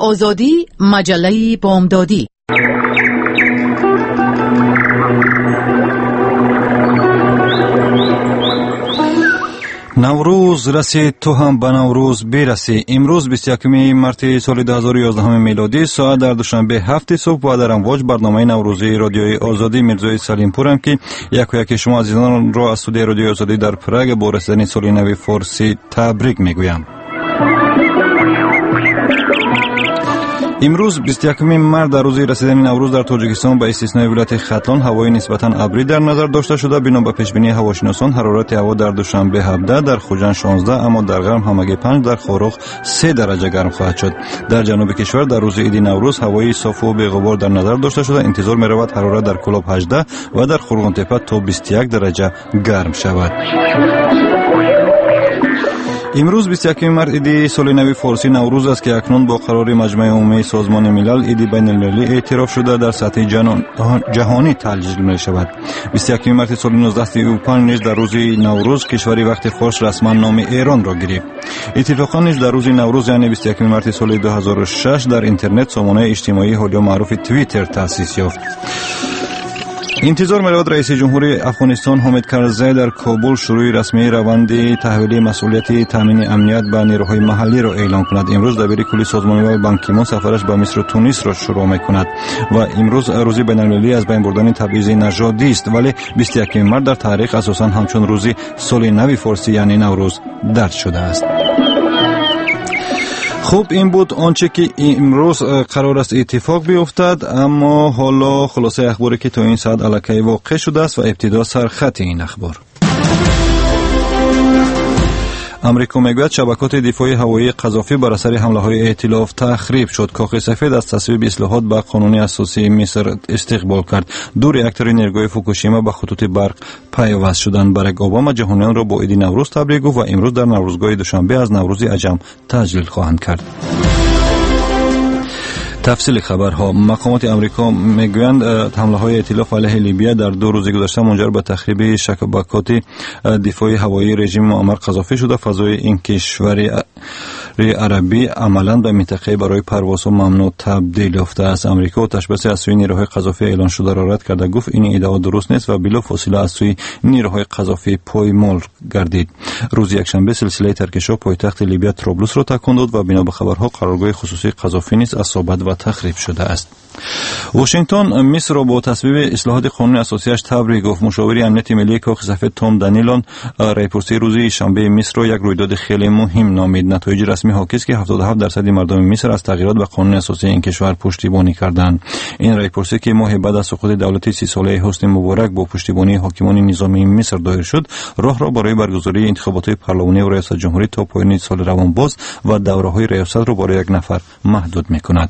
آزادی، مجله بامدادی. نوروز رسید، تو هم به نوروز برسی. امروز 21 مارت سال 2011 میلادی، ساعت در دوشنبه 7 صبح و در امواج برنامه نوروزی رادیوی آزادی میرزای سلیم پورم که یک شما عزیزان را از استودیو رادیوی آزادی در پراگ با رسیدن سال نو فارسی تبریک میگویم. امروز 21 مارت در روز رسیدن نوروز در تاجیکستان با استثنای ولایت ختلان هوای نسبتا ابری در نظر داشته شده. بنا به پیشبینی هواشناسان حرارت هوا در دوشنبه 17 در خوجند 16 اما در غرب همگی 5 در خاروخ 3 درجه گرم خواهد شد. در جنوب کشور در روز عید نوروز هوای صاف و بی‌غبار در نظر داشته شده. انتظار می‌رود حرارت در کلاب 18 و در خرغون تپه تا 21 درجه گرم شود. امروز 21 مارت عید سال نو فارسی نوروز است که اکنون با قرار مجمع عمومی سازمان ملل عید بین المللی اعتراف شده در سطح جهانی تجلیل می شود. 21 مارت سال 1935 نیز در روز نوروز کشوری وقت فارس رسما نام ایران را گرفت. اتفاقا نیز در روز نوروز یعنی 21 مارت سال 2006 در اینترنت سامانه اجتماعی حالا معروف توییتر تأسیس یافت. انتظار می‌رود رئیس جمهور افغانستان حامد کرزی در کابل شروع رسمی روند تحویل مسئولیت تامین امنیت به نیروهای محلی را اعلام کند. امروز دبیر کلی سازمان ملل بان کی مون سفرش به مصر و تونس را شروع می‌کند و امروز روز بین‌المللی از بین بردن تبعیض نژادی است، ولی 21 مارت در تاریخ اساساً همچون روز سال نو فارسی یعنی نوروز درج شده است. خوب، این بود آنچه که امروز قرار است اتفاق بیفتد، اما حالا خلاصه اخباری که تا این ساعت الکی واقع شده است و ابتدا سرخط این اخبار. امریکا میگوید شبکات دفاعی هوایی قذافی بر اثر حمله‌های ائتلاف تخریب شد. کاخ سفید از تصویب اصلاحات به قانون اساسی مصر استقبال کرد. 2 راکتور نیروگاه فوکوشیما به خطوط برق پیوست شدند. باراک اوباما جهانیان را با عید نوروز تبریک گفت و امروز در نوروزگاه دوشنبه از نوروز عجم تجلیل خواهند کرد. تفصیل خبرها. مقامات امریکا میگویند حمله‌های ائتلاف علیه لیبی در 2 روز گذشته منجر به تخریب شبکات دفاعی هوایی رژیم معمر قذافی شده. فضای این کشور عربی عملاً به منطقه برای پروازها ممنوع تبدیل یافته است. امریکا آتش‌بسی از سوی نیروهای قذافی اعلان شده را رد کرده، گفت این ادعا درست نیست و بلافاصله از سوی نیروهای قذافی پایمال گردید. روز یکشنبه سلسله ترکش‌ها پایتخت لیبی طرابلس را تکان داد و بنا به خبرها قرارگاه خصوصی قذافی نیز اصابت و تخریب شده است. واشنگتن مصر را با تصویب اصلاحات قانون اساسیش تبریک گفت. مشاور امنیت ملی کاخ سفید توم دانیلون رایپرسی روز شنبه مصر را یک رویداد خیلی مهم نامید. نتایج رسمی حاکی است که 77% مردم مصر از تغییرات به قانون اساسی این کشور پشتیبانی کردند. این رایپرسی که ماه بعد از سقوط دولت 30 ساله حسنی مبارک با پشتیبانی حاکمان نظامی مصر دایر شد، راه را برای برگزاری انتخابات پارلمانی و ریاست جمهوری تا پایان سال روان باز و دوره‌های ریاست را برای یک نفر محدود می‌کند.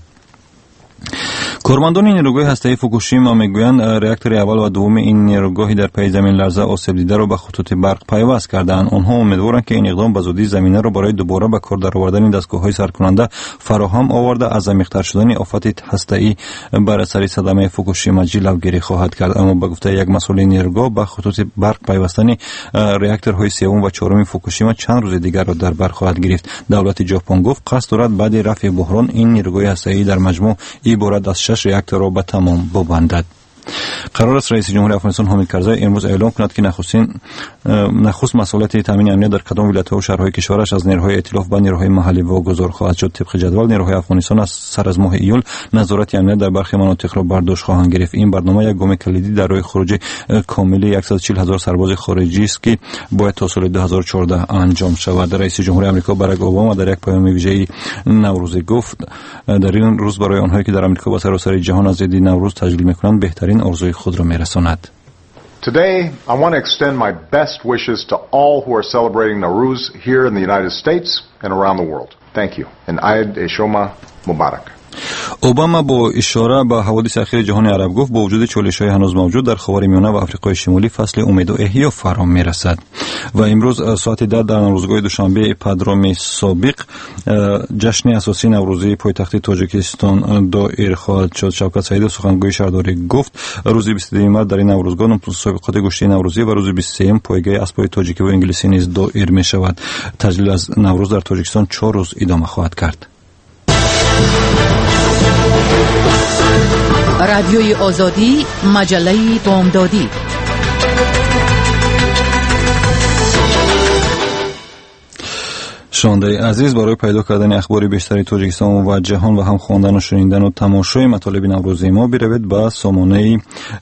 کارمندان نیروگاه هسته‌ای فوکوشیما میگویند راکتور اول و دوم این نیروگاه در پی زمین لرزه آسیب دیده را به خطوط برق پیوست کردند. آنها امیدوارند که این اقدام به زودی زمینه را برای دوباره به کار درآوردن دستگاه‌های سرکننده فراهم آورده از عمیق‌تر شدن آفت هسته‌ای بر اثر صدمه فوکوشیما جلوگیری خواهد کرد. اما به گفته یک مسئول نیروگاه به خطوط برق پیوستن راکتورهای سوم و چهارم فوکوشیما چند روز دیگر را در بر خواهد گرفت. دولت ژاپن گفت قصد دارد بعد رفع بحران این نیروگاه هسته‌ای در مجموع عبارت از 6 راکتور را به تمام ببندد. قرار است رئیس جمهور افغانستان حامد کرزی امروز اعلام کند که نخست مسئولیت تامین امنیت در کدام ولایت‌ها و شهرهای کشورش از نیروهای ائتلاف به نیروهای محلی واگذار خواهد شد. طبق جدول نیروهای افغانستان از سر از ماه ایول نظارت امنیت در برخی مناطق را بر دوش خواهند گرفت. این برنامه یک گام کلیدی در راه خروج کامل 140,000 سرباز خارجی است که باید تا سال 2014 انجام شود. رئیس جمهور آمریکا باراک اوباما در یک پیام ویژه‌ای نوروزی گفت در این روز برای آنهایی که در آمریکا و سراسر جهان از عید نوروز تجلیل می‌کنند بهترین آرزوی خود را می‌رساند. Today, I want to extend my best wishes to all who are celebrating Nowruz here in the United States and around the world. Thank you. And Eid Shoma Mubarak. اوباما با اشاره به حوادث اخیر جهان عرب گفت با وجود چالش‌های هنوز موجود در خاورمیانه و آفریقای شمالی فصل امید و احیا فرا می‌رسد. و امروز ساعت 10 در نوروزگاه دوشنبه پدرام سابق جشن اساسی نوروزی پایتخت تاجیکستان دایر خواهد شد. شوکت سعیدی سخنگوی شهرداری گفت روز 22 مارت در این نوروزگاه مسابقات گوشتی نوروزی و روز 23 پایگاه اسبای تاجیکی و انگلیسی نیز دایر می‌شود. تجلیل از نوروز در تاجیکستان 4 روز ادامه خواهد کرد. رادیوی آزادی، مجله بامدادی. شنونده عزیز، برای پیدا کردن اخبار بیشتری تاجیکستان و جهان و هم خواندن و شنیدن و تماشای مطالب نوروزی ما بروید به سامانه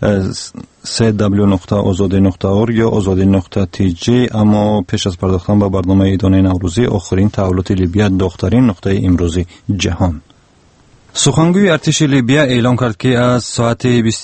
www.azadi.org یا azadi.tg. اما پیش از پرداختن به برنامه ایدانه نوروزی، آخرین تحولات لیبیا، داغ‌ترین نقطه امروزی جهان. سخنگوی ارتش لیبیا اعلام کرد که از ساعت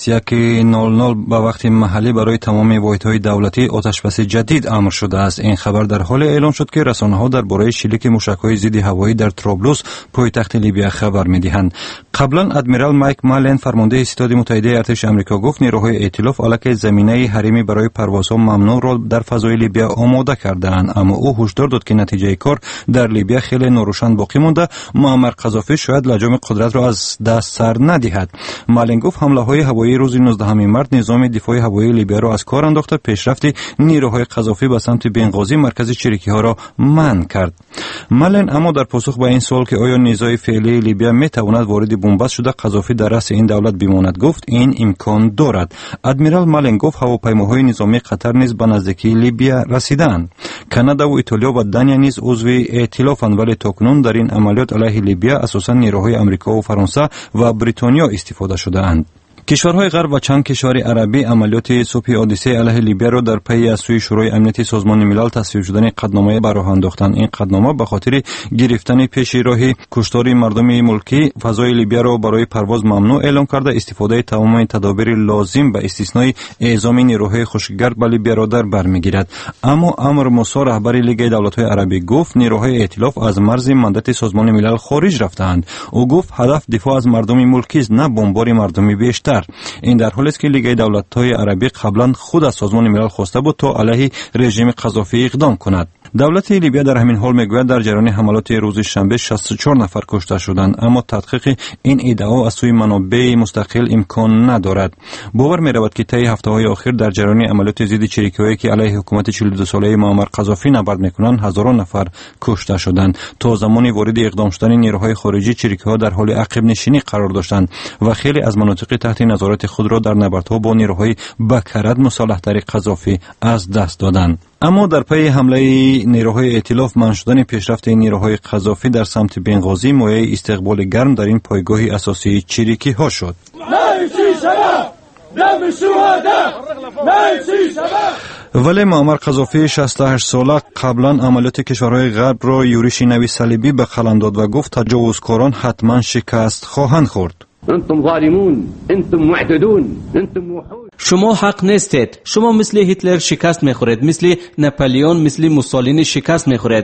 21:00 به وقت محلی برای تمام واحدهای دولتی آتشبس جدید امر شده است. این خبر در حال اعلام شد که رسانه‌ها درباره شلیک موشک‌های ضد هوایی در طرابلس، پایتخت لیبیا، خبر می‌دهند. قبلا ادمیرال مایک مالن، فرمانده ستاد متحده ارتش آمریکا، گفت نیروهای ائتلاف علیه زمینه حریمی برای پروازها ممنوع را در فضای لیبیا آماده کرده‌اند، اما او هشدار داد که نتیجه کار در لیبیا خیلی ناروشن باقی مانده. معمر قذافی شاید لجام قدرت را از دست سر ندهد. مالن گفت حمله‌های هوایی روز 19 مارس نظام دفاع هوایی لیبیا را از کار انداخته، پیشرفت نیروهای قذافی به سمت بنغازی، مرکز چریکی‌ها را منع کرد. مالن اما در پاسخ به این سوال که آیا نیروهای فعلی لیبیا می‌تواند وارد بنبست شده قذافی در رأس این دولت بماند، گفت این امکان دارد. ادمیرال مالن گفت هواپیماهای نظامی قطر نیز به نزدیکی لیبیا رسیدند. کانادا و ایتالیا و دنیا نیز عضو ائتلافند، ولی تاکنون در این عملیات علیه لیبیا اساساً نیروهای آمریکا و فرانسه و بریتانیا استفاده شده‌اند. کشورهای غرب و چند کشور عربی عملیات صبح حادثه علیه لیبیا را در پی از سوی شورای امنیت سازمان ملل تصویب شدن قطعنامه به راه انداختند. این قطعنامه به خاطر گرفتن پیش راه کشتار مردم ملکی فضای لیبیا را برای پرواز ممنوع اعلام کرده، استفاده تمام تدابیر لازم به استثنای اعزام نیروهای خشکگرد به لیبیا را در بر میگیرد. اما امر موسی، رهبر لیگ دولت‌های عربی، گفت نیروهای ائتلاف از مرز ماندات سازمان ملل خارج رفتند. او گفت هدف دفاع از مردم ملکی است، نه بمبار مردمی بیشتر. این در حالی است که لیگ دولت‌های عربی قبلا خود از سازمان ملل خواسته بود تا علیه رژیم قذافی اقدام کند. دولت لیبیا در همین حال میگوید در جریان حملات روز شنبه 64 نفر کشته شدند، اما تحقیق این ادعا از سوی منابع مستقل امکان ندارد. باور می‌رود که طی هفته‌های اخیر در جریان عملیات ضد چریکی‌هایی که علیه حکومت 42 ساله معمر قذافی نبرد می‌کنند هزاران نفر کشته شدند. تا زمانی وارد اقدام شدن نیروهای خارجی، چریکی‌ها در حال عقب نشینی قرار داشتند و خیلی از مناطق تحت نظارت خود را در نبردها با نیروهای بکرد مسلح‌تر قذافی از دست دادند. اما در پی حمله نیروهای ائتلاف منع شدن پیشرفت نیروهای قذافی در سمت بنغازی مایه استقبال گرم در این پایگاه اساسی چریکی‌ها شد. ولی معمر قذافی 68 ساله قبلا عملیات کشورهای غرب را یورش نوی صلیبی به خلند داد و گفت تجاوزکاران حتما شکست خواهند خورد. انتم ظالمون، انتم معتدون، انتم وحوش. شما حق نیستید. شما مثل هیتلر شکست میخورید، مثل ناپلیون، مثل موسولینی شکست میخورید.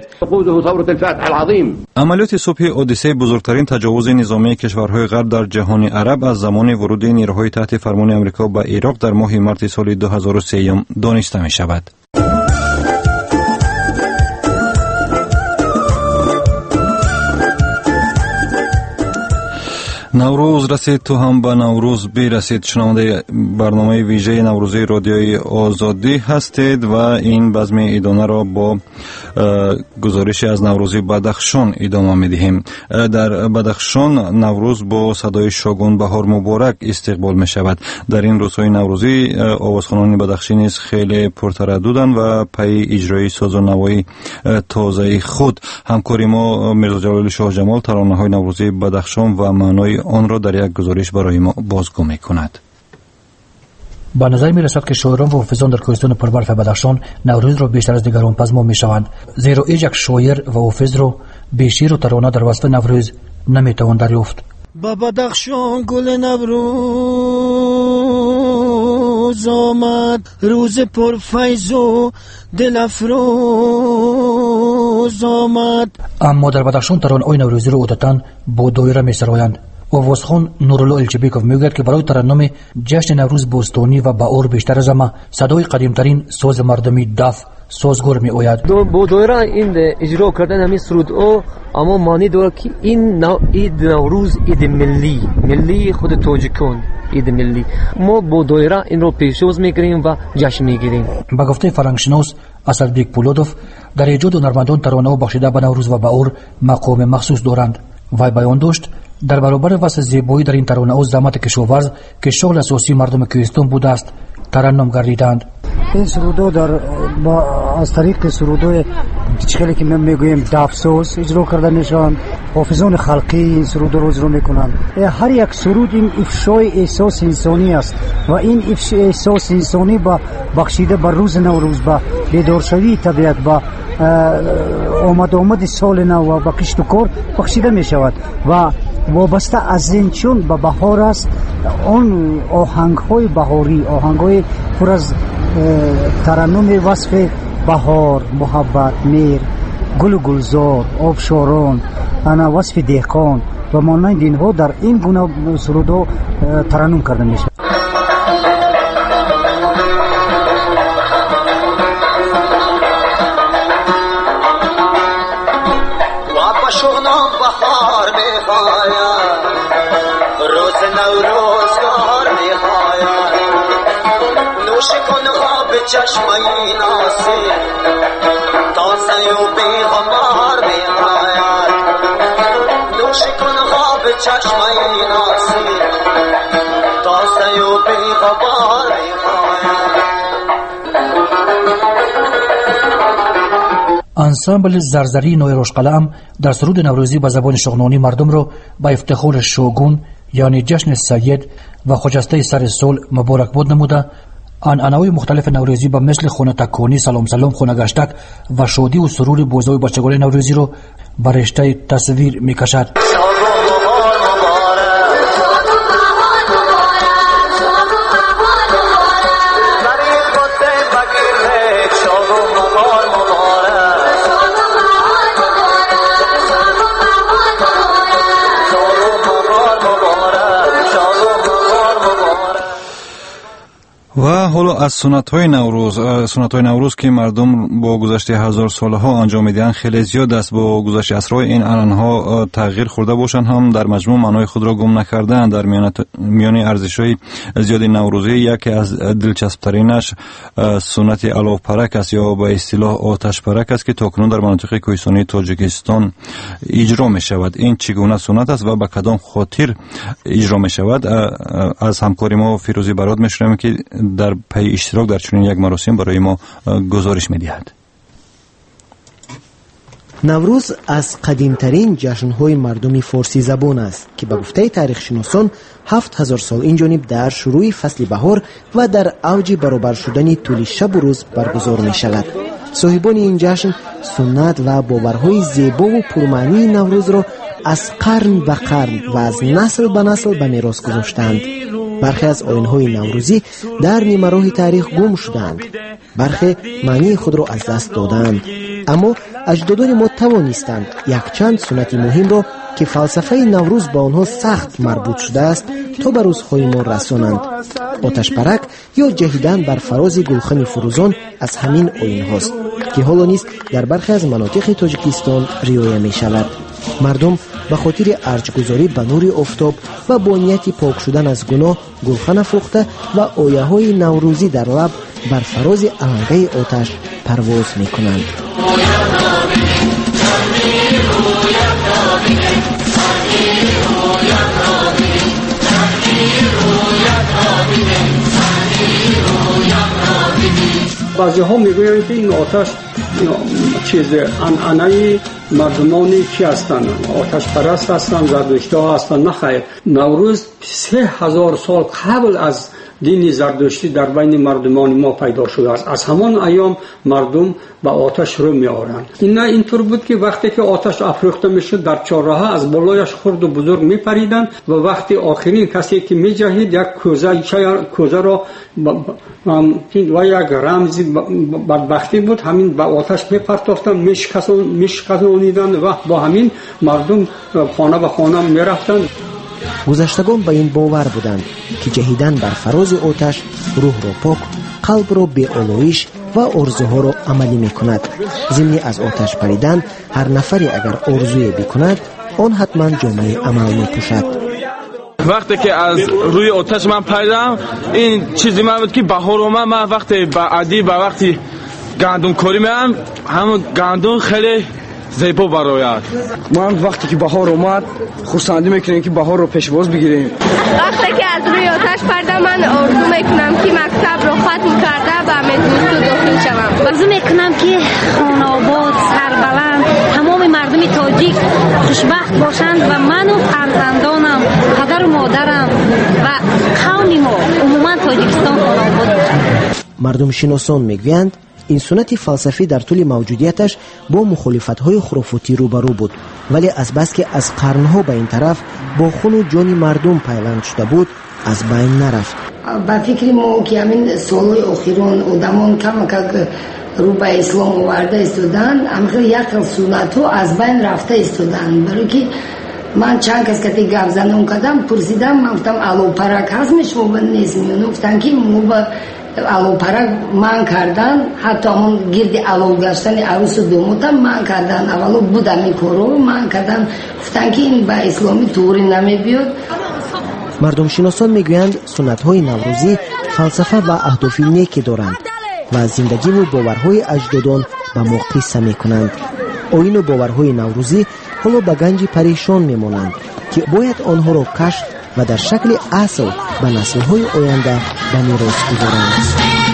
عملیات صبح اودیسه بزرگترین تجاوز نظامی کشورهای غرب در جهان عرب از زمان ورود نیروهای تحت فرمان آمریکا به عراق در ماه مارس سال 2003 دانسته میشود. نوروز رسید، تو هم به نوروز برسید. شنونده برنامه ویژه نوروزی رادیوی آزادی هستید و این بزم ایدانه را با گزارشی از نوروزی بدخشان ادامه می‌دهیم. در بدخشان نوروز با صدای شاگون بهار مبارک استقبال می شود. در این روزهای نوروزی آوازخوانان بدخشی نیز خیلی پرترددند و پی اجرای ساز و نوای تازه خود. همکاری ما میرزا جلال شاه جمال ترانه‌های نوروزی بدخشان و معنای آن را در یک گزارش برای ما بازگو می‌کند. با نظر می رسد که شاعران و حافظان در کوهستان پربرف بدخشان نوروز را بیشتر از دیگران پزما می شوند، زیرا هیچ یک شاعر و حافظ را به شعر و ترانه در وصف نوروز نمی توان دریافت. با بدخشان گل نوروز آمد، روز پرفیض و دل افروز آمد. اما در بدخشان ترانه‌های نوروزی را عادتاً با دایره می سرایند. آوازخوان نورالله الچبیکوف میگوید که برای ترنم جشن نوروز بوستانی و بهار بیشتر از همه صدای قدیمترین ساز مردمی دف سازگار می آید. با دایره این اجرا کردن همین سرود اما معنی دارد که این عید نوروز عید ملی خود تاجیکان عید ملی. ما با دایره این رو پیشواز میگیریم و جشن میگیریم. با گفته فرهنگشناس اسدبیک پولودوف، در ایجاد هنرمندان ترانه‌ها بخشیده به نوروز و بهار مقام مخصوص دارند. وای بیان داشت در برابر وصف زیبایی در این ترانه و زحمت کشاورز که شغل اساسی مردم کوهستان بوده است ترنم گردیدند. این سرودو از طریق سرودو چخیلی که من میگویم دفسوس اجرا کرده میشن، حافظان خلقی این سرودو رو اجرا میکنن. هر یک سرود این افشای احساس انسانی است و این احساس انسانی با بخشیده بر روز نوروز، با بیدارشوی طبیعت، با آمد سال نو و با کشت و کار بخشیده میشود و وابسته از این چون به بهار است. آن آهنگ های بهاری، آهنگ های پر از ترنم وصف بهار، محبت، میر، گل و گلزار، آبشاران، انا وصف دهقان و مانند اینها در این گونه سرودو ترنم کرده میشه. چشمای ناسی تا سیو بیغمار میخواید، نوش کن خواب چشمای ناسی تا سیو بیغمار میخواید. انسامبل زرزری نوی روشقلعم در سرود نوروزی به زبان شغنانی مردم رو با افتخار شوگون یعنی جشن سید و خجسته سر سال مبارکباد نموده. عنعنه‌های مختلف نوروزی به مثل خونه تکونی، سلام سلام، خونه گشتک و شادی و سرور بوزای بچگان نوروزی رو به رشته تصویر میکشد. و حالا از سنت‌های نوروز که مردم با گذشته هزار سالها انجام میدن خیلی زیاد است. با گذشت عصرهای این عنعنه‌ها تغییر خورده باشند هم در مجموع معنای خود را گم نکردن. در میان ارزش‌های زیاد نوروزی یکی از دلچسب‌ترینش سنت الاف پرک است یا به اصطلاح آتش پرک است که تاکنون در مناطق کوهستانی تاجیکستان اجرا می‌شود. این چگونه سنت است و به کدام خاطر اجرا می‌شود؟ از همکار ما فیروزی برات می‌شنویم که در پی اشتراک در چنین یک مراسم برای ما گزارش می‌دهد. نوروز از قدیمترین جشن‌های مردمی فارسی زبان است که به گفته تاریخ شناسان 7000 سال این جانب در شروع فصل بهار و در اوج برابر شدن طول شب و روز برگزار می‌شود. صاحبان این جشن سنت و باورهای زیبا و پرمعنی نوروز را از قرن به قرن و از نسل به نسل به میراث گذاشتند. برخی از آیین‌های نوروزی در نیمه‌راه تاریخ گم شدند، برخی معنی خود را از دست دادند، اما اجدادان ما توانستند یک چند سنت مهم را که فلسفه نوروز با آنها سخت مربوط شده است تا به روزهای ما رسانند. آتش پرک یا جهیدن بر فراز گلخن فروزان از همین آیین هاست که حالا نیز در برخی از مناطق تاجیکستان رعایت می شود. مردم به خاطر ارجگذاری به نور آفتاب و با نیت پاک شدن از گناه گلخن افروخته و آیه های نوروزی در لب بر فراز علنگه آتش پرواز می کنند. بعضی ها میگویند که این آتش چیز عنعنه مردمانی که هستند، آتش پرست هستند، زردشتی ها هستند. نه خیر، نوروز 3000 سال قبل از دین زردشتی در بین مردمان ما پیدا شده است. از همان ایام مردم به آتش رو می آورند. این نه اینطور بود که وقتی که آتش افروخته میشد در چهارراه از بالایش خرد و بزرگ می پریدند و وقتی آخرین کسی که می جهید یک کوزه را و یک رمزی بدبختی بود، همین به آتش می پرتافتند، میشکستانیدند و با همین مردم خانه به خانه می رفتند. گذشتگان به این باور بودند که جهیدن بر فراز آتش روح را پاک، قلب را به آلایش و آرزوها را عملی می کند. ضمن از آتش پریدن هر نفری اگر آرزوی بکند آن حتما جامعه عمل می پوشد. وقتی که از روی آتش من پریدم این چیزی من بود که بهار من وقتی به عادی به وقتی گندم کاری میام همون گندم خیلی زیبا برآید. من وقتی که بهار اومد خرسندی میکنیم که بهار رو پیشواز بگیریم. وقتی که از روی آتش پردم من آرزو میکنم که مکتب رو ختم کرده و مدرسه داخل شوم. آرزو میکنم که خانه آباد، سربلند، تمام مردم تاجیک خوشبخت باشند و من و فرزندانم، پدر و مادرم و قوم ما عموما تاجیکستان خانه آباد باشند. مردم شناسان میگویند این سنت فلسفی در طول موجودیتش با مخالفت‌های خرافاتی روبرو بود، ولی از بس که از قرنها به این طرف با خون و جان مردم پیوند شده بود از بین نرفت. با فکر ما که همین سالهای اخیران آدمان کم رو به اسلام آورده استودن، همخیل یک سنت ها از بین رفته استودن. برای که من چند کس که گفت زنون کردم پرسیدم، من گفتم الو پرک هست میشو بند نیست میونو گفتن که مو با الو پرک من کردن، حتی همون گرد الو گشتن عروس و دوموتم من کردن، اولو بودم این کارو من کردن. گفتن که این با اسلامی طوری نمی بیاد. مردم شناسان میگویند سنت های نوروزی فلسفه و اهدافی نیکی دارند و زندگی و باورهای اجدادان به ما قصه میکنند. آیین و باورهای نوروزی حالا به گنج پریشان میمانند که باید آنها را کشف و در شکل اصل به نسل‌های آینده به میراث گذارند.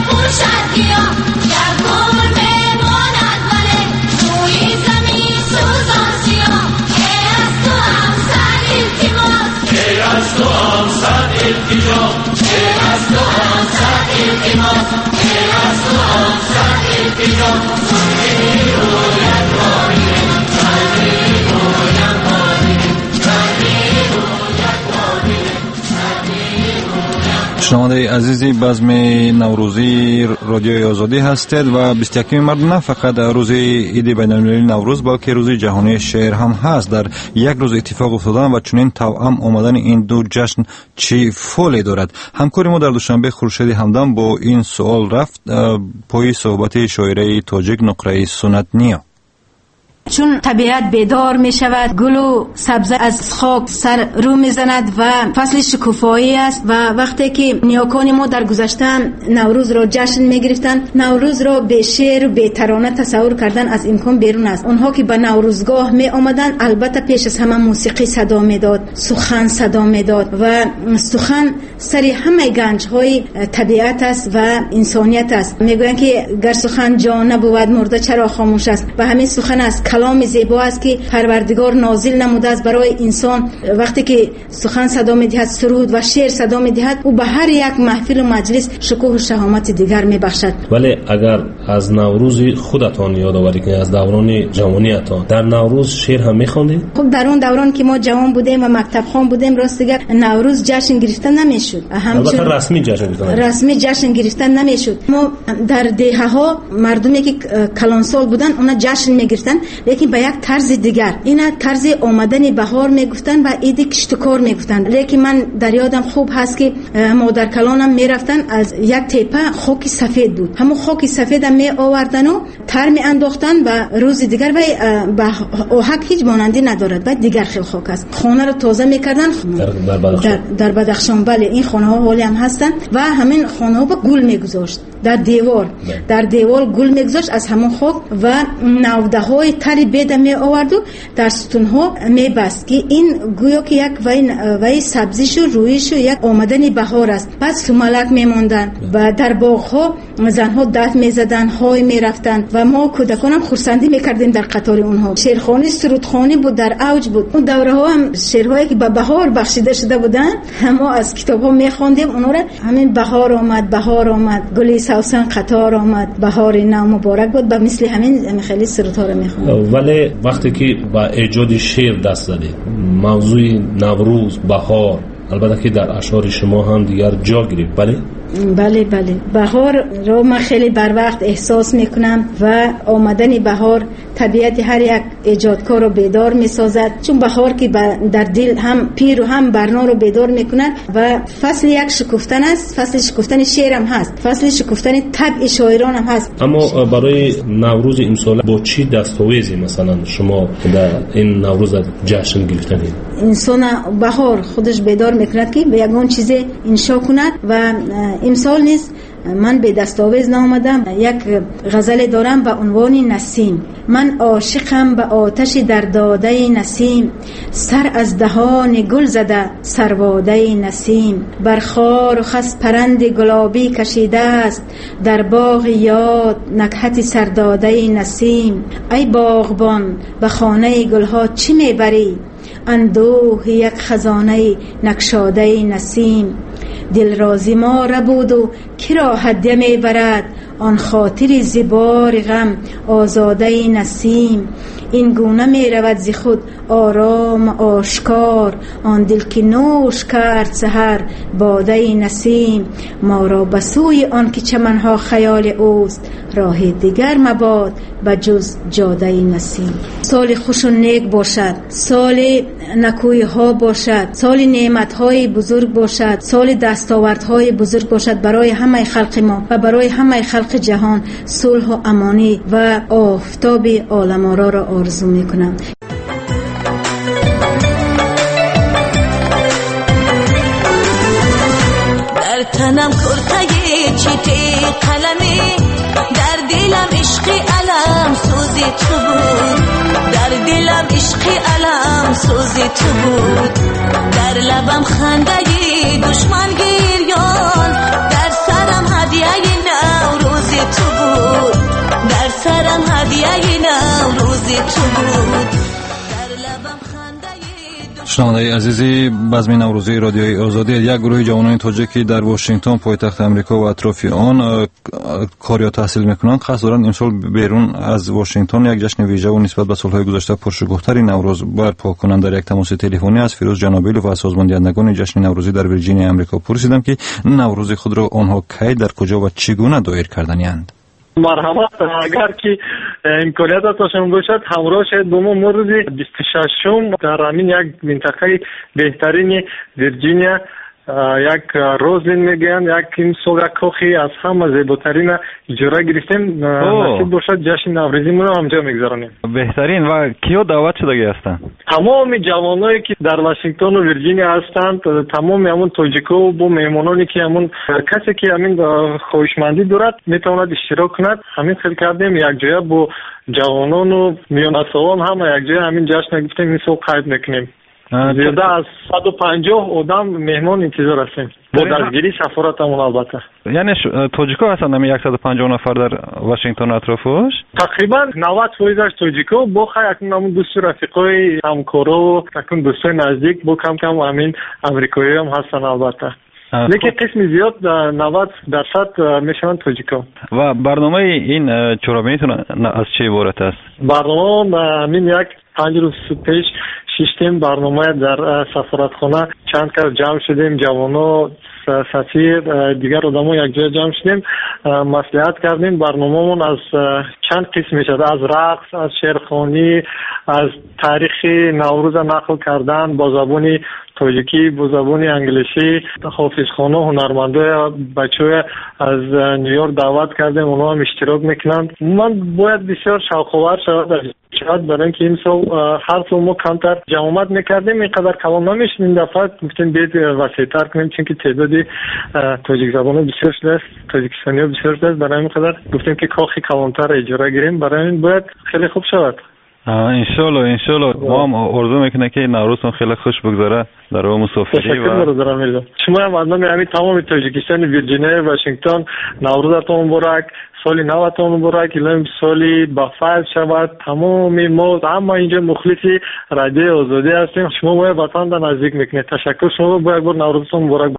شنونده عزیزی بزم نوروزی رادیوی آزادی هستید و 21 مردم نه فقط روز عید بین‌المللی نوروز بلکه روز جهانی شعر هم هست. در یک روز اتفاق افتادن و چنین توأم آمدن این دو جشن چی فولی دارد؟ همکار ما در دوشنبه خورشید همدان با این سوال رفت پای صحبت شاعره تاجیک نقره سنت نیا. چون طبیعت بیدار می شود، گل و سبزه از خاک سر رو می زند و فصل شکوفایی است و وقتی که نیاکان ما در گذشته نوروز را جشن می گرفتن، نوروز را به شعر و به ترانه تصور کردن از امکان بیرون است. اونها که به نوروزگاه می آمدن البته پیش از همه موسیقی صدا می داد، سخن صدا می داد و سخن سری همه گنج های طبیعت است و انسانیت است. می گویند که گر سخن جان نبود مرده چرا خاموش است. و همین سخن است کلام زیبا است که پروردگار نازل نموده است برای انسان. وقتی که سخن صدا می‌دهد، سرود و شعر صدا می‌دهد، او به هر یک محفل و مجلس شکوه و شهامت دیگر می‌بخشد. ولی اگر از نوروز خودتان یادآوری کنید، از دوران جوانیتان، در نوروز شعر هم می‌خواندید؟ خب در اون دوران که ما جوان بودیم و مکتب خوان بودیم راست دیگر نوروز جشن گرفتن نمی‌شد. البته رسمی جشن گرفتن رسمی جشن گرفتن نمی‌شد. ما در دهه‌ها مردمی که کلانسال بودن اونا جشن می‌گرفتن، لیکن به یک طرز دیگر. اینا طرز آمدن بهار میگفتن و عید کشتکار میگفتن. لیکن من در یادم خوب هست که مادر کلانم میرفتن از یک تیپه خاک سفید بود، همون خاک سفید هم می آوردن و تر می انداختن و روز دیگر به آهک هیچ مانندی ندارد و دیگر خیلی خاک است. خانه رو تازه میکردن در بدخشان. بله این خانه ها حالی هم هستن و همین خانه ها با گل میگذاشت در دیوار گل میگذاشت از همون خاک و نوده های تری بید می آورد و در ستون ها می بست که این گویا که یک وی سبزیش و رویش و یک آمدن بهار است. بعد سومالک می موندن و در باغ ها زن ها دست می زدن، های می رفتن و ما کودکانم خرسندی می کردیم در قطار اونها. شعرخوانی سرودخوانی بود در اوج بود. اون دوره ها هم شعرهایی که به بهار بخشیده شده بودن ما از کتاب ها می خواندیم اونا را. همین بهار آمد گلی سوسن قطار آمد، بهار نو مبارک بود، به مثل همین خیلی سرودها را می خواندیم. ولی وقتی که با ایجاد شعر دست زدید، موضوع نوروز، بهار، البته که در اشعار شما هم دیگر جا گرفت. بله بهار رو من خیلی بر وقت احساس میکنم و آمدن بهار طبیعت هر یک ایجادکار رو بیدار میسازد، چون بهار که در دل هم پیر و هم برنا رو بیدار میکنه و فصل یک شکفتن است، فصل شکفتن شعر هم هست، فصل شکفتن طبع شاعران هم هست. اما برای نوروز امسال با چی دستاویزی مثلا شما در این نوروز جشن گرفتید؟ انسان بهار خودش بیدار میکند که به یگان چیز انشا کند و امسال نیست من به دستاویز نامدم. یک غزل دارم به عنوان نسیم. من عاشقم به آتش در داده نسیم، سر از دهان گل زده سرواده نسیم. بر خار و خس پرند گلابی کشیده است، در باغ یاد نکهت سرداده نسیم. ای باغبان به خانه گلها چی میبری؟ اندوه یک خزانه نقشاده نسیم. دل رازی ما ربود و کرا هدیه میبرد، آن خاطر زیبار غم آزاده نسیم. این گونه می رود ز خود آرام آشکار، آن دل که نوش کرد سحر باده نسیم. ما را بسوی آن که چمنها خیال اوست، راه دیگر مباد به جز جاده نسیم. سال خوش و نیک باشد، سال نکوی ها باشد، سال نعمت های بزرگ باشد، سال دستاوردهای بزرگ باشد برای همه خلق ما و برای همه خلق جهان. صلح و امانی و آفتاب عالم آرا را آرزو میکنم. در تنم کرته چیتی قلمی، در دلم عشقی علم سوزی تو بود، در دلم عشقی علم سوزی تو بود. در لبم خنده دشمن گریان، در سرم هدیه نوروزی تو بود، در سرم هدیه نوروزی تو بود. شنوندگان عزیزی، بزم نوروزی رادیوی آزادی، یک گروه جوانان تاجیکی در واشنگتن پایتخت امریکا و اطراف آن کار یا تحصیل میکنند قصد دارند امسال بیرون از واشنگتن یک جشن ویژه و نسبت به سالهای گذشته پرشکوه‌تری نوروز برپا کنند. در یک تماس تلفنی از فیروز جنابیلوف و سازماندهندگان جشن نوروزی در ویرجینیا امریکا پرسیدم که نوروز خود را آنها کی، در کجا و چگونه دایر کردند. مرحبا. اگر که امکانیت داشتم باشد همراه شد با ما روز 26 در همین یک منطقه بهترین ویرجینیا یک روزلین میگن، یک این سال یک کاخی از همه زیباترین اجرا گرفتیم. نصیب باشد جشن نوروزیمون رو همجا میگذرانیم. بهترین. و کیا دعوت شده هستند؟ تمام جوانایی که در واشنگتن و ویرجینیا هستند، تمام همون تاجیکا و با مهمانانی که همون کسی که همین خوشمندی دارد میتواند اشتراک کند. همین خیلی کردیم یک جای با جوانان و میان سوان همه یک جای همین جشن گرفتیم. این سال قید میکنیم. زیاده از 150 آدم مهمان انتظار هستیم با دستگیری سفارتمون. البته یعنی تاجیکا هستند همین 150 نفر در واشنگتن اطرافش؟ تقریبا 90% تاجیکا با اکنون همون دوست رفیقای همکارا و اکنون دوستای نزدیک با کم کم همین امریکایی هم هستن. البته لیکن قسم زیاد 90% میشن تاجیکا. و برنامه این چورابینیتون از چه عبارت است؟ برنامه همین یک 5 روز پیش شیشتیم برنامه در سفارتخانه چند کار جمع شدیم، جوانا سفیر دیگر آدم‌ها یک جای جمع شدیم، مصلحت کردیم برنامه‌مون از چند قسم میشد، از رقص، از شعرخوانی، از تاریخ نوروز نقل کردن با زبان تاجیکی، با زبان انگلیسی. حافظخانه هنرمنده بچه‌ها از نیویورک دعوت کردیم، اونها هم اشتراک میکنند. من باید بسیار شوق‌آور شد برای اینکه این سال هر سال ما کمتر جمعیت میکردیم، اینقدر کلام نمیشد. این دفعه گفتیم بیاید وسیع‌تر کنیم چون که تعداد تاجیک زبان‌ها بسیار شده، تاجیکستانی‌ها بسیار شده. برای این قدر گفتیم که کاخی کلانتر اجرا گیریم. برای این باید خیلی خوب شود. انشالله ما هم آرزو میکنه که نوروزتون خیلی خوش بگذره در اون مسافری. و شما هم مردم همین تمام تاجیکستان، ویرجینیا، واشنگتن نوروزتون مبارک، سال نوتون مبارک، الان سالی با فیض شود. تمام ما همه اینجا مخلصی رادیو آزادی هستیم. شما باید وطن را نزدیک میکنید. تشکر. شما باید نوروزتون مبارک.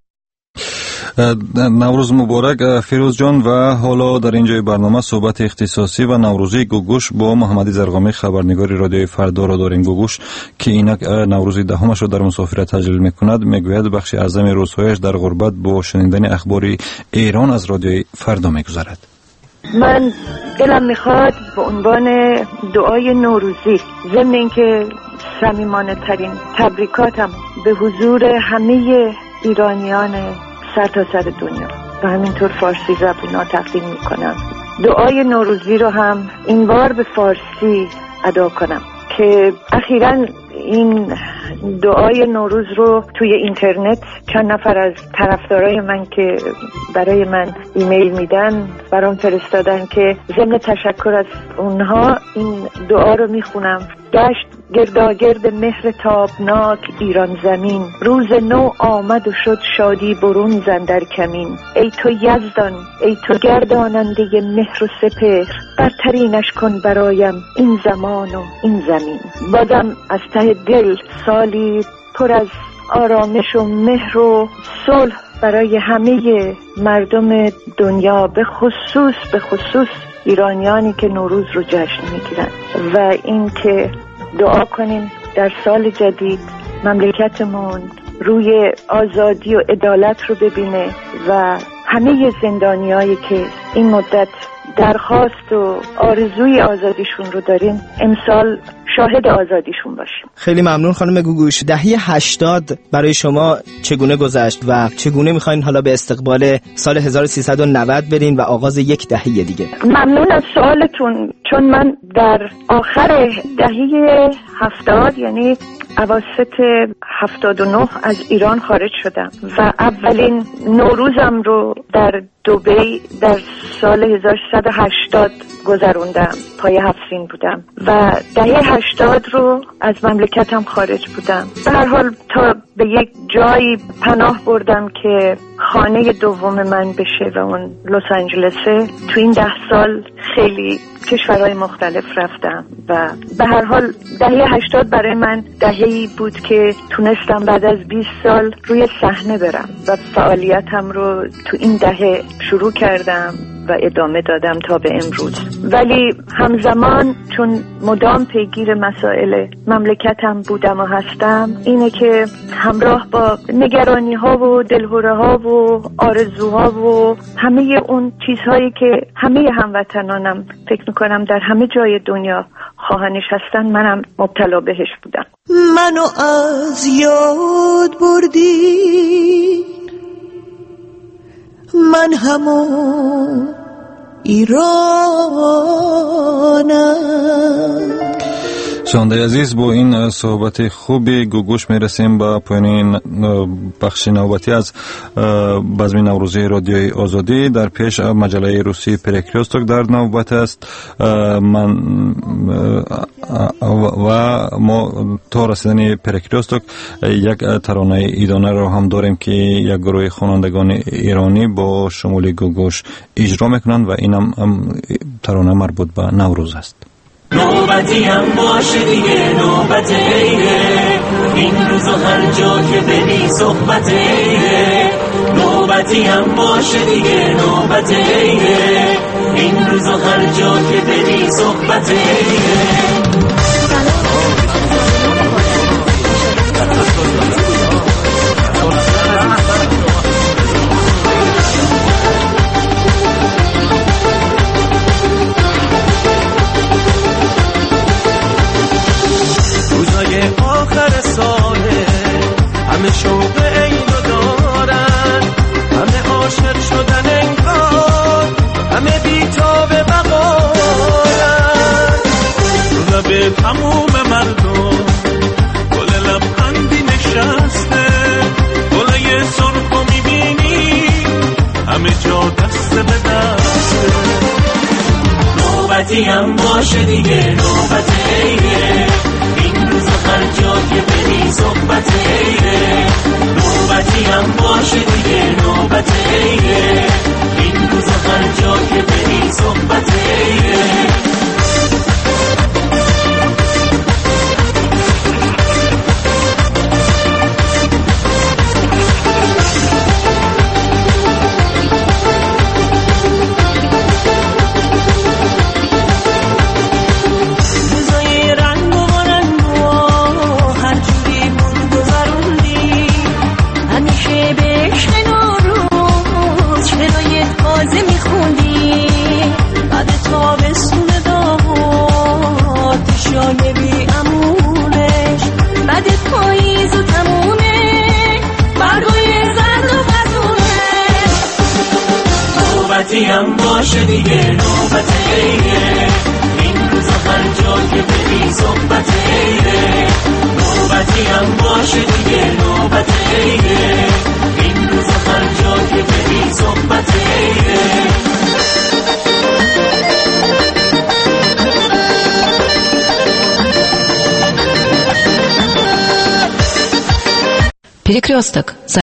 نوروز مبارک فیروز جان. و حالا در اینجای برنامه صحبت اختصاصی و نوروزی گوگوش با محمدی زرقامی خبرنگار رادیوی فردا را داریم. گوگوش که اینک نوروزی دهمش را در مسافرت تجلیل میکند، میگوید بخش اعظم روزهایش در غربت با شنیدن اخبار ایران از رادیوی فردا میگذرد. من دلم میخواد به عنوان دعای نوروزی ضمن اینکه صمیمانه ترین تبریکاتم به حضور همه ایرانیان سر تا سر دنیا و همینطور فارسی زبونا تقدیم میکنم. دعای نوروزی رو هم این بار به فارسی ادا کنم که اخیراً این دعای نوروز رو توی اینترنت چند نفر از طرفدارای من که برای من ایمیل میدن برام فرستادن که ضمن تشکر از اونها این دعا رو میخونم. گشت گرداگرد مهر تابناک ایران زمین، روز نو آمد و شد شادی برون زندر کمین. ای تو یزدان، ای تو گرداننده مهر و سپهر، برترینش کن برایم این زمان و این زمین. بازم از ته دل سالی پر از آرامش و مهر و صلح برای همه مردم دنیا، به خصوص ایرانیانی که نوروز رو جشن میگیرن، و این که دعا کنیم در سال جدید مملکتمون روی آزادی و عدالت رو ببینه و همه زندانیایی که این مدت درخواست و آرزوی آزادیشون رو داریم امسال شاهد آزادیشون باشیم. خیلی ممنون خانم گوگوش. دهه 80 برای شما چگونه گذشت و چگونه میخواین حالا به استقبال سال 1390 برین و آغاز یک دهه دیگه؟ ممنون از سوالتون، چون من در آخر دهه 70 یعنی اواسط 79 از ایران خارج شدم و اولین نوروزم رو در دبی در سال 1380 گذروندم. پای 7 سین بودم و دهه 80 رو از مملکتم خارج بودم. به هر حال تا به یک جایی پناه بردم که خانه دوم من بشه و اون لس آنجلسه. تو این 10 سال خیلی کشورهای مختلف رفتم و به هر حال دهه 80 برای من دهه‌ای بود که تونستم بعد از 20 سال روی صحنه برم و فعالیتم رو تو این دهه شروع کردم و ادامه دادم تا به امروز. ولی همزمان چون مدام پیگیر مسائل مملکتم بودم و هستم، اینه که همراه با نگرانی ها و دلهره ها و آرزوها و همه اون چیزهایی که همه هموطنانم فکر میکنم در همه جای دنیا خواهانش هستن، منم مبتلا بهش بودم. منو از یاد بردی، من همون ایرانم. شنونده عزیز، با این صحبت خوبی گوگوش میرسیم با پایان بخش نوبتی از بزم نوروزی رادیوی آزادی. در پیش مجله روسی پرکریوستوک در نوبت است. من و ما تا رسیدن پرکریوستوک یک ترانه ایدانه رو هم داریم که یک گروه خوانندگان ایرانی با شمول گوگوش اجرا میکنند و اینم ترانه مربوط به نوروز است. نوبتی هم باشه دیگه، نوبت عیده، این روزا هر جا که بری صحبت عیده. نوبتی هم باشه دیگه، نوبت عیده، این روزا هر جا که بری صحبت عیده. همه شوق عید دارن، همه عاشق شدن انگار، همه بی‌تاب بقارن. لب تموم مردم گل لبخندی نشسته، گلای سرخو میبینی همه جا دست به دسته. نوبتی هم باشه دیگه، نوبت عیده، این روزا هر جا که بری صحبت عیده. نوبتی هم باشه دیگه، نوبت عیده، این روزا هر جا که بری صحبت عیده. نوبتی هم باشه دیگه، نوبت عیده، این روزا هر جا که بری صحبت عیده. نوبتی هم باشه دیگه نوبت عیده این روزا هر جا که بری صحبت عیده Перекресток.